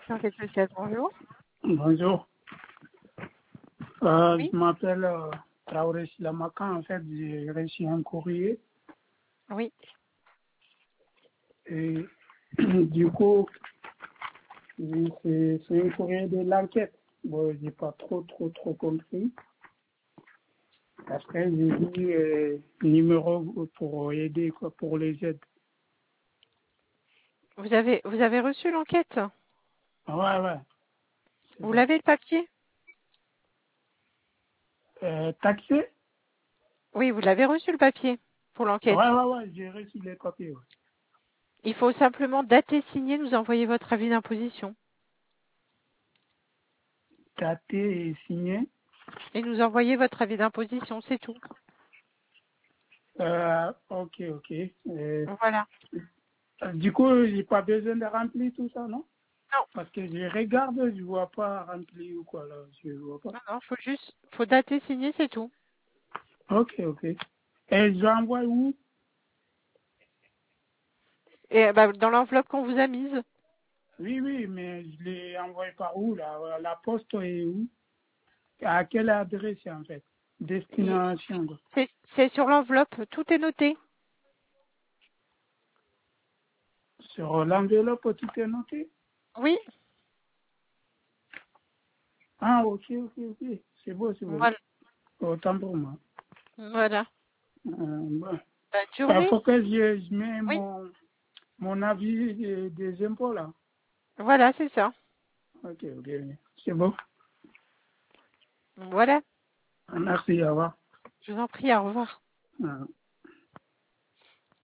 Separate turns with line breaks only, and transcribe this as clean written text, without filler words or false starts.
Enquête sociale, bonjour.
Bonjour.
Oui,
Je m'appelle Traoré Silamaka. En fait, j'ai reçu un courrier
oui.
et du coup, c'est un courrier de l'enquête. Bon, j'ai pas trop compris. Après, j'ai vu numéro pour aider, quoi, pour les aides.
Vous avez reçu l'enquête?
Ah ouais, c'est
Vous
ça.
l'avez le papier?
Taxé?
Oui, vous l'avez reçu le papier pour l'enquête.
Ouais, j'ai reçu les papiers. Ouais.
Il faut simplement dater, signer, nous envoyer votre avis d'imposition
Daté et signé.
et nous envoyer votre avis d'imposition, c'est tout.
Ok.
Voilà.
Du coup, j'ai pas besoin de remplir tout ça, non?
Non,
Parce que je regarde, je vois pas rempli ou quoi là, je vois pas.
non, faut dater, signer, c'est tout.
Ok. Et j'envoie où?
Et bah, dans l'enveloppe qu'on vous a mise,
Oui, mais je l'ai envoyé par où là? La poste est où? À quelle adresse en fait?
il-
Destination, quoi.
c'est sur l'enveloppe, tout est noté.
Sur l'enveloppe, tout est noté?
Oui,
Ah, ok. C'est beau.
voilà.
Autant pour moi.
Voilà.
Bon.
Bonne
Il
journée.
faut que je mets
Oui,
mon avis des impôts là.
voilà, c'est ça.
Ok. C'est bon.
Voilà.
Merci, au revoir.
Je vous en prie, au revoir.
Ah.